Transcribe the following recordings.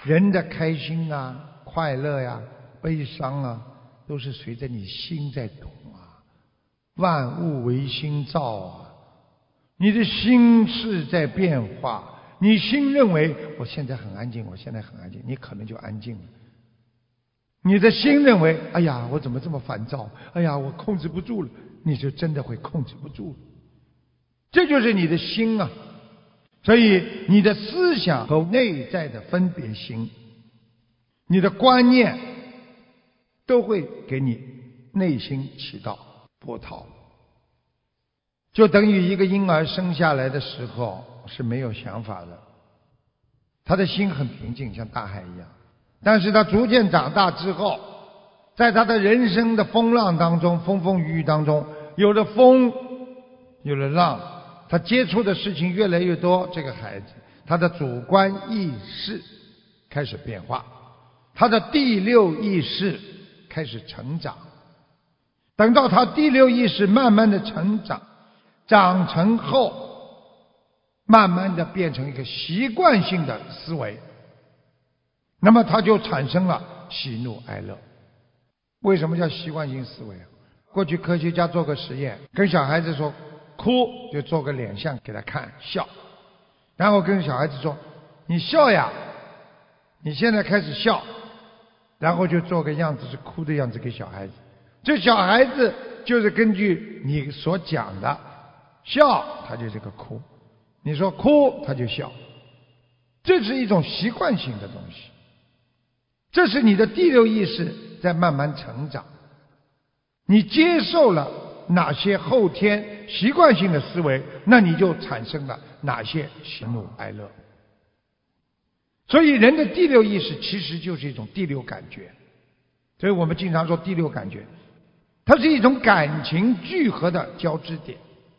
人的开心啊、快乐呀、悲伤啊，都是随着你心在动啊。万物唯心造啊，你的心是在变化。你心认为我现在很安静，我现在很安静，你可能就安静了。你的心认为，哎呀，我怎么这么烦躁？哎呀，我控制不住了，你就真的会控制不住了。这就是你的心啊。所以你的思想和内在的分别心，你的观念都会给你内心起到波涛。就等于一个婴儿生下来的时候是没有想法的，他的心很平静，像大海一样。但是他逐渐长大之后，在他的人生的风浪当中，风风雨雨当中，有了风，有了浪，他接触的事情越来越多，这个孩子他的主观意识开始变化，他的第六意识开始成长。等到他第六意识慢慢的成长，长成后，慢慢的变成一个习惯性的思维，那么他就产生了喜怒哀乐。为什么叫习惯性思维？过去科学家做个实验，跟小孩子说哭，就做个脸像给他看，笑，然后跟小孩子说你笑呀，你现在开始笑，然后就做个样子是哭的样子给小孩子。这小孩子就是根据你所讲的笑，他就这个哭，你说哭他就笑，这是一种习惯性的东西。这是你的第六意识在慢慢成长，你接受了哪些后天习惯性的思维，那你就产生了哪些喜怒哀乐。所以人的第六意识其实就是一种第六感觉，所以我们经常说第六感觉，它是一种感情聚合的交织点。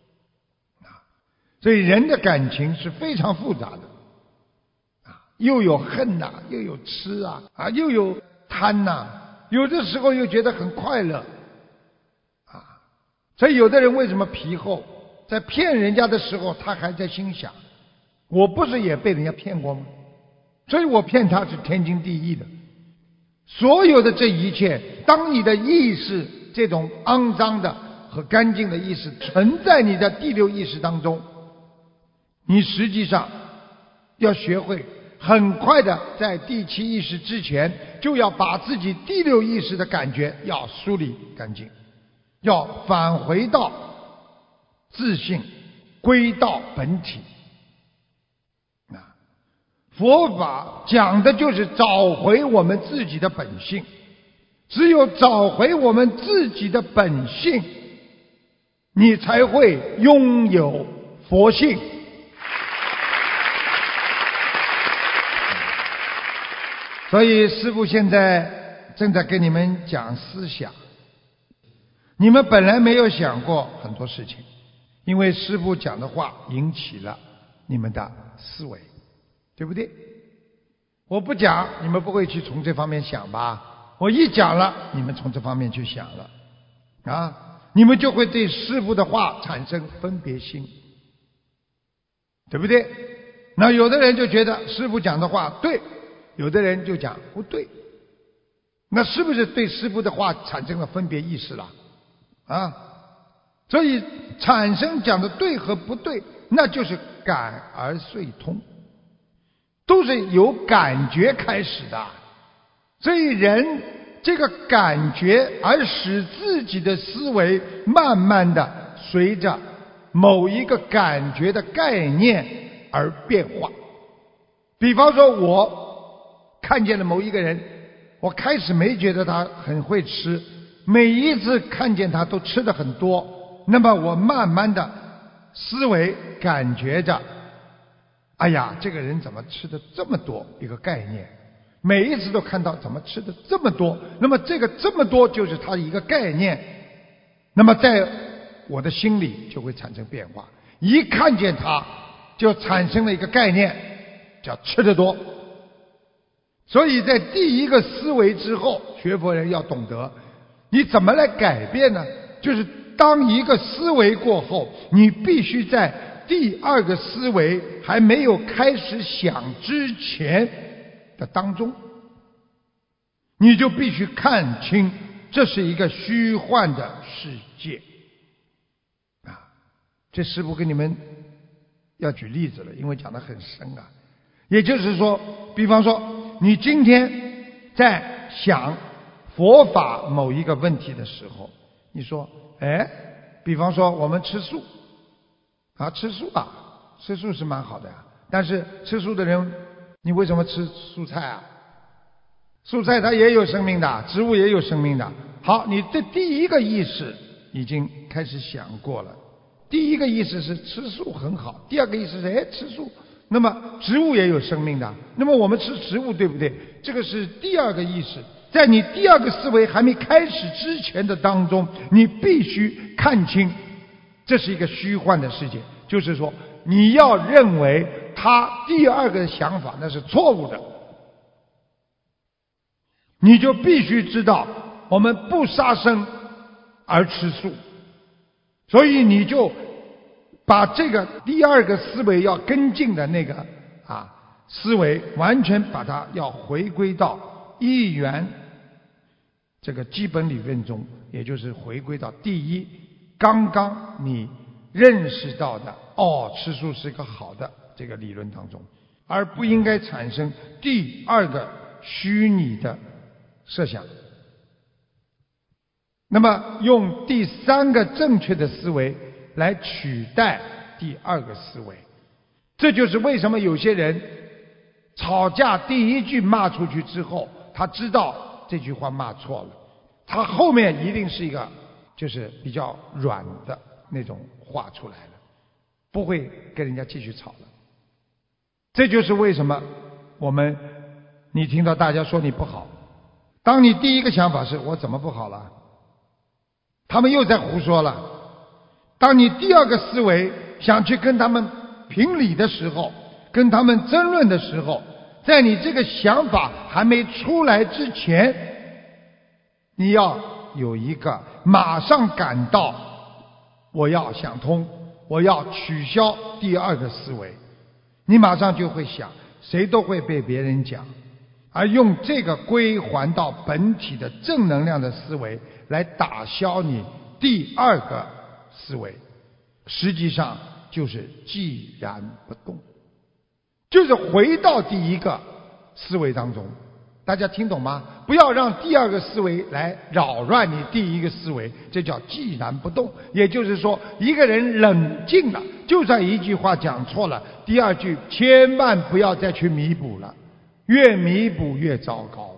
所以人的感情是非常复杂的，又有恨呐，又有痴啊，又有贪呐，有的时候又觉得很快乐啊。所以有的人为什么皮厚，在骗人家的时候他还在心想，我不是也被人家骗过吗？所以我骗他是天经地义的。所有的这一切，当你的意识这种肮脏的和干净的意识存在你的第六意识当中，你实际上要学会很快的在第七意识之前，就要把自己第六意识的感觉要梳理干净，要返回到自信，归到本体。佛法讲的就是找回我们自己的本性，只有找回我们自己的本性，你才会拥有佛性。所以师父现在正在跟你们讲思想，你们本来没有想过很多事情，因为师父讲的话引起了你们的思维，对不对？我不讲，你们不会去从这方面想吧？我一讲了，你们从这方面去想了，你们就会对师父的话产生分别心，对不对？那有的人就觉得师父讲的话对，有的人就讲不对，那是不是对师父的话产生了分别意识了？所以产生讲的对和不对，那就是感而遂通，都是由感觉开始的。所以人这个感觉而使自己的思维慢慢的随着某一个感觉的概念而变化。比方说我看见了某一个人，我开始没觉得他很会吃，每一次看见他都吃得很多，那么我慢慢的思维感觉着，哎呀，这个人怎么吃的这么多，一个概念，每一次都看到怎么吃的这么多，那么这个这么多就是他的一个概念，那么在我的心里就会产生变化，一看见他就产生了一个概念，叫吃得多。所以在第一个思维之后，学佛人要懂得你怎么来改变呢？就是当一个思维过后，你必须在第二个思维还没有开始想之前的当中，你就必须看清这是一个虚幻的世界啊！这师父跟你们要举例子了，因为讲得很深啊。也就是说，比方说你今天在想佛法某一个问题的时候，你说比方说我们吃素啊，吃素是蛮好的呀，但是吃素的人，你为什么吃蔬菜啊？蔬菜它也有生命的，植物也有生命的。好，你这第一个意识已经开始想过了。第一个意识是吃素很好，第二个意识是吃素，那么植物也有生命的，那么我们吃植物对不对？这个是第二个意识。在你第二个思维还没开始之前的当中，你必须看清这是一个虚幻的世界，就是说你要认为他第二个想法那是错误的，你就必须知道我们不杀生而吃素，所以你就把这个第二个思维要跟进的那个思维，完全把它要回归到一元这个基本理论中，也就是回归到第一，刚刚你认识到的吃素是一个好的这个理论当中，而不应该产生第二个虚拟的设想。那么用第三个正确的思维来取代第二个思维，这就是为什么有些人吵架第一句骂出去之后，他知道这句话骂错了，他后面一定是一个就是比较软的那种话出来了，不会跟人家继续吵了。这就是为什么你听到大家说你不好，当你第一个想法是我怎么不好了，他们又在胡说了。当你第二个思维想去跟他们评理的时候，跟他们争论的时候，在你这个想法还没出来之前，你要有一个马上感到我要想通，我要取消第二个思维，你马上就会想，谁都会被别人讲，而用这个归还到本体的正能量的思维来打消你第二个思维，实际上就是寂然不动，就是回到第一个思维当中。大家听懂吗？不要让第二个思维来扰乱你第一个思维，这叫寂然不动。也就是说，一个人冷静了，就算一句话讲错了，第二句千万不要再去弥补了，越弥补越糟糕，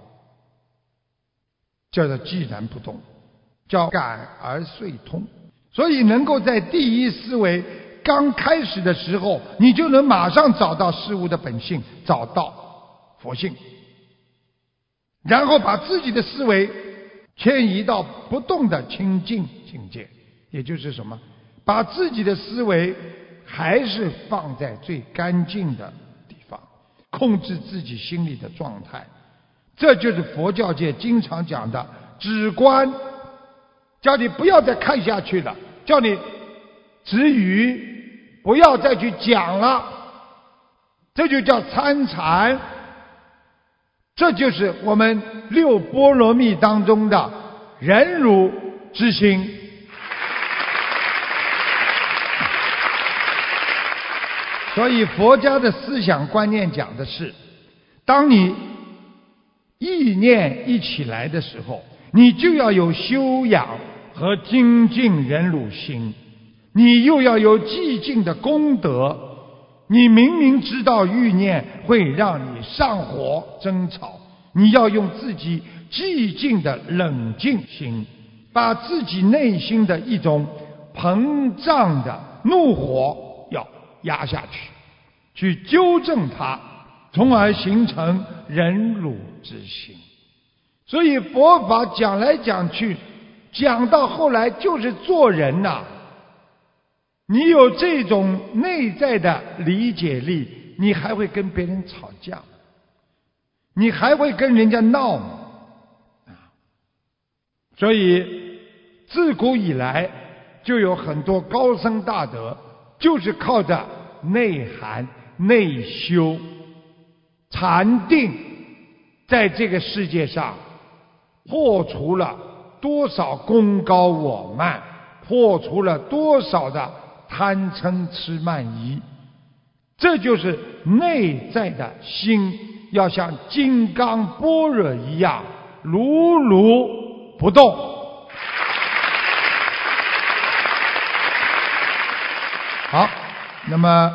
叫做寂然不动，叫感而遂通。所以能够在第一思维刚开始的时候，你就能马上找到事物的本性，找到佛性，然后把自己的思维迁移到不动的清净境界。也就是什么？把自己的思维还是放在最干净的地方，控制自己心里的状态。这就是佛教界经常讲的止观，叫你不要再看下去了，叫你止语，不要再去讲了，这就叫参禅。这就是我们六波罗蜜当中的忍辱之心。所以佛家的思想观念讲的是，当你意念一起来的时候，你就要有修养和精进忍辱心，你又要有寂静的功德。你明明知道欲念会让你上火争吵，你要用自己寂静的冷静心，把自己内心的一种膨胀的怒火要压下去，去纠正它，从而形成忍辱之心。所以佛法讲来讲去，讲到后来就是做人呐。你有这种内在的理解力，你还会跟别人吵架，你还会跟人家闹吗？所以自古以来就有很多高僧大德，就是靠着内涵、内修、禅定在这个世界上破除了多少功高我慢，破除了多少的贪嗔痴慢疑。这就是内在的心要像金刚般若一样如如不动。好，那么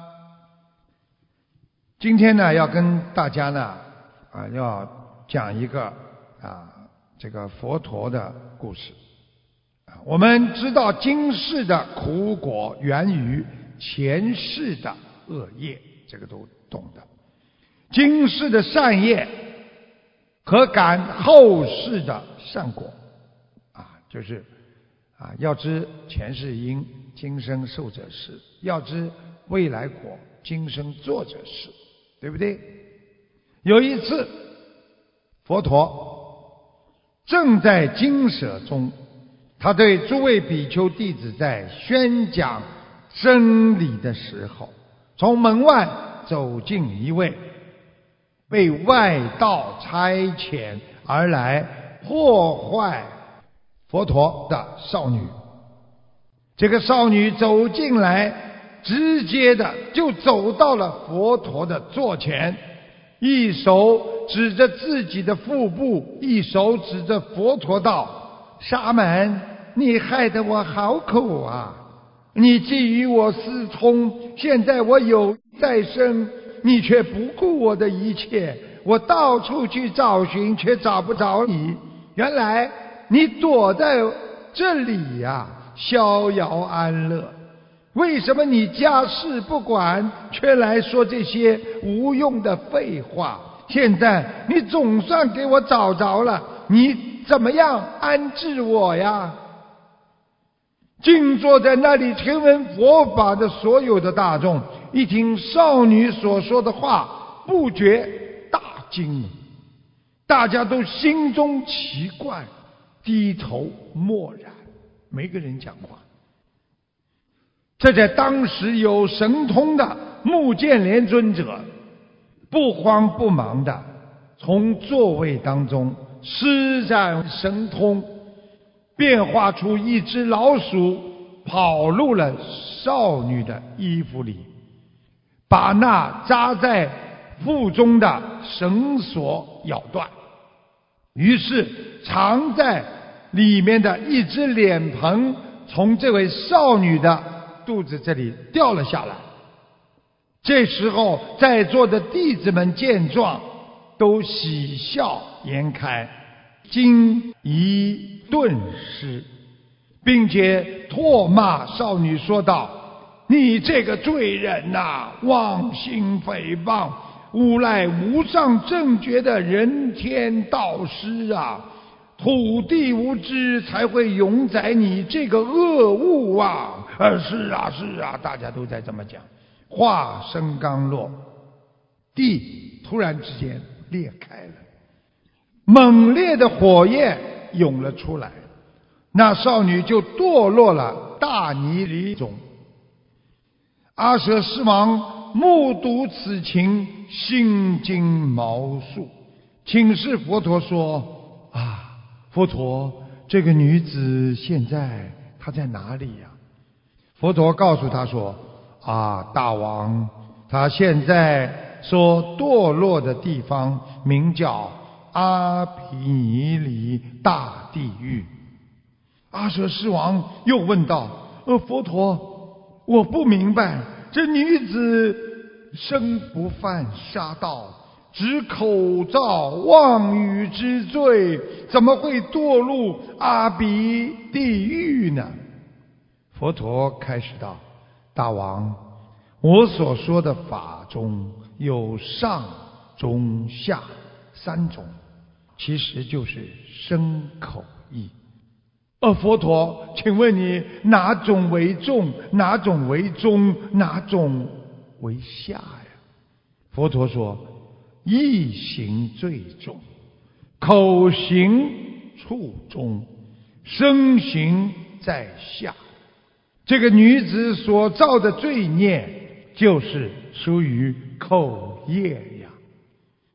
今天呢，要跟大家呢要讲一个这个佛陀的故事。我们知道今世的苦果源于前世的恶业，这个都懂的。今世的善业可感后世的善果，就是要知前世因，今生受者是；要知未来果，今生做者是，对不对？有一次，佛陀正在精舍中，他对诸位比丘弟子在宣讲真理的时候，从门外走进一位被外道差遣而来破坏佛陀的少女。这个少女走进来，直接的就走到了佛陀的座前，一手指着自己的腹部，一手指着佛陀道：沙门，你害得我好苦啊！你觊觎我私通，现在我有再生，你却不顾我的一切，我到处去找寻，却找不着你。原来你躲在这里呀，逍遥安乐。为什么你家事不管，却来说这些无用的废话？现在你总算给我找着了，你怎么样安置我呀？静坐在那里听闻佛法的所有的大众，一听少女所说的话，不觉大惊。大家都心中奇怪，低头默然，没个人讲话。这在当时有神通的目犍连尊者，不慌不忙的从座位当中施展神通，变化出一只老鼠，跑入了少女的衣服里，把那扎在腹中的绳索咬断。于是藏在里面的一只脸盆从这位少女的肚子这里掉了下来。这时候在座的弟子们见状，都喜笑颜开，惊疑顿失，并且唾骂少女说道：你这个罪人啊，妄心诽谤，诬赖无上正觉的人天道师啊！土地无知才会永载你这个恶物啊！是啊是啊，大家都在这么讲。话声刚落，地突然之间裂开了，猛烈的火焰涌了出来，那少女就堕落了大泥犁中。阿舍尸王目睹此情，心惊毛竖，请示佛陀说：佛陀，这个女子现在她在哪里呀？佛陀告诉他说：大王，她现在所堕落的地方名叫阿毗尼离大地狱。阿舍尸王又问道：佛陀，我不明白，这女子生不犯杀盗，只口造妄语之罪，怎么会堕入阿鼻地狱呢？佛陀开始道：大王，我所说的法中有上中下三种，其实就是身口意。佛陀，请问你哪种为重，哪种为中，哪种为下呀？佛陀说：意行最重，口行处中，身行在下。这个女子所造的罪孽，就是属于口业呀。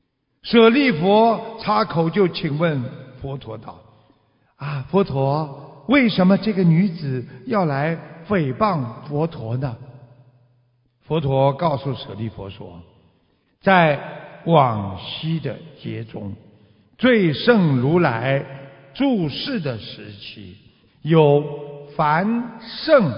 舍利佛插口就请问佛陀道：佛陀，为什么这个女子要来诽谤佛陀呢？佛陀告诉舍利佛说，在往昔的劫中，最胜如来住世的时期，有梵圣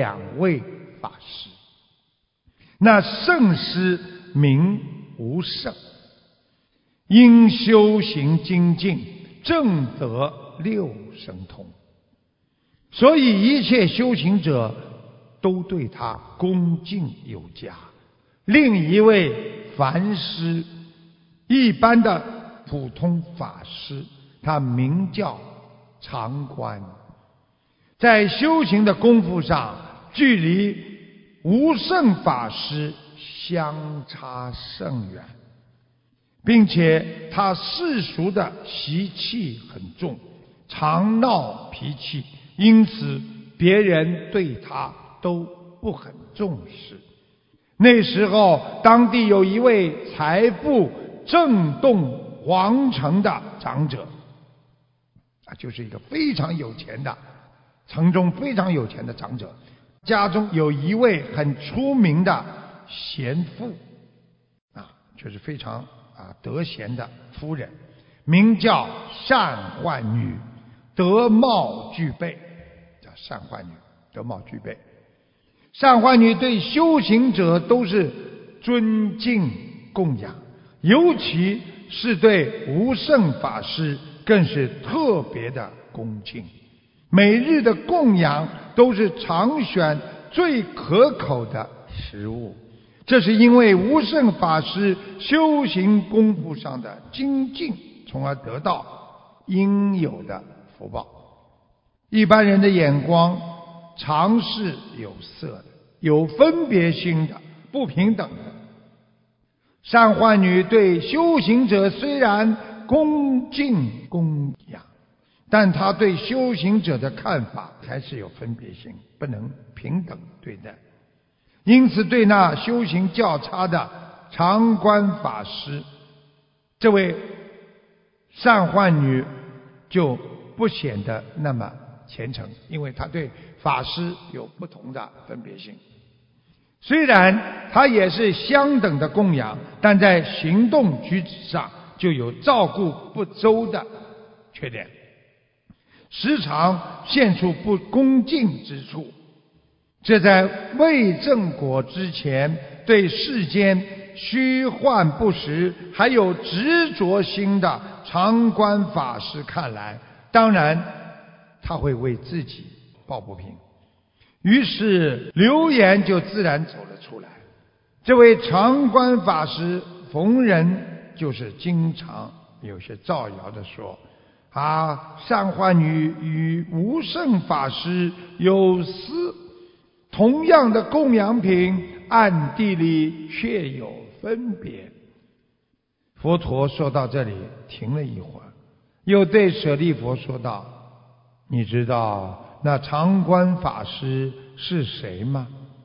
2位法师，那圣师名无胜，因修行精进，正得6神通，所以一切修行者都对他恭敬有加。另一位梵师，一般的普通法师，他名叫常观，在修行的功夫上距离无胜法师相差甚远，并且他世俗的习气很重，常闹脾气，因此别人对他都不很重视。那时候当地有一位财富震动皇城的长者，就是一个非常有钱的，城中非常有钱的长者，家中有一位很出名的贤妇，就是非常德贤的夫人，名叫善幻女，德貌俱备，叫善幻女，德貌俱备。善幻女对修行者都是尊敬供养，尤其是对无胜法师更是特别的恭敬，每日的供养都是常选最可口的食物。这是因为无胜法师修行功夫上的精进，从而得到应有的福报。一般人的眼光常是有色的，有分别心的，不平等的。善幻女对修行者虽然恭敬供养，但她对修行者的看法还是有分别心，不能平等对待。因此对那修行较差的常观法师，这位善幻女就不显得那么虔诚，因为他对法师有不同的分别心。虽然他也是相等的供养，但在行动举止上就有照顾不周的缺点，时常现出不恭敬之处。这在未正果之前，对世间虚幻不实还有执着心的常观法师看来，当然他会为自己抱不平，于是流言就自然走了出来。这位常观法师逢人就是经常有些造谣的说，善幻女与无胜法师有私，同样的供养品，暗地里却有分别。佛陀说到这里停了一会儿，又对舍利佛说道：你知道那常观法师是谁吗？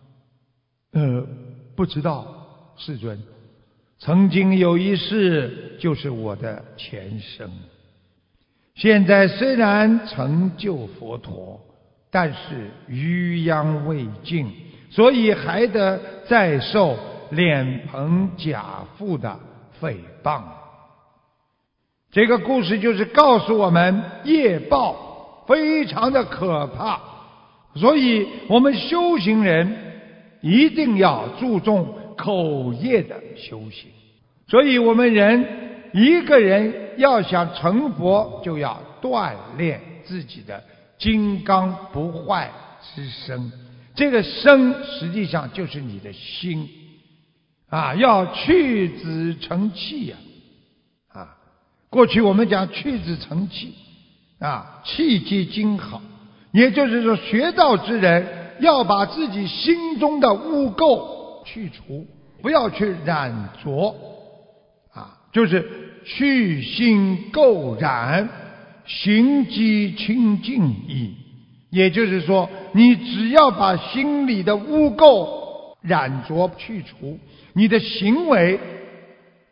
不知道，世尊。曾经有一世就是我的前生，现在虽然成就佛陀，但是余殃未尽，所以还得再受脸盆假腹的诽谤。这个故事就是告诉我们，业报非常的可怕，所以我们修行人一定要注重口业的修行。所以我们一个人要想成佛，就要锻炼自己的金刚不坏之身。这个身实际上就是你的心要去子成器过去我们讲去子成器气机精好，也就是说学道之人要把自己心中的污垢去除，不要去染浊就是去心垢染，行机清净矣。也就是说，你只要把心里的污垢染浊去除，你的行为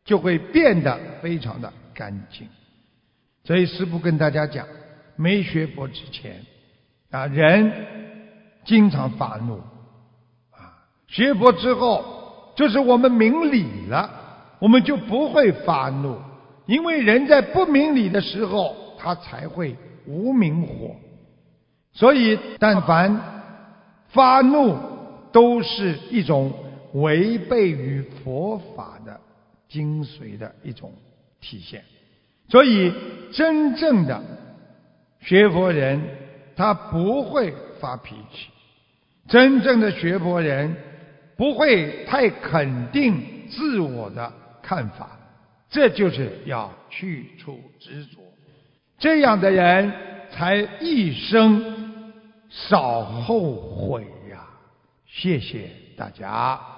就会变得非常的干净。所以师父跟大家讲，没学佛之前人经常发怒学佛之后，就是我们明理了，我们就不会发怒。因为人在不明理的时候，他才会无明火。所以但凡发怒都是一种违背于佛法的精髓的一种体现。所以真正的学佛人他不会发脾气，真正的学佛人不会太肯定自我的看法，这就是要去除执着，这样的人才一生少后悔呀！谢谢大家。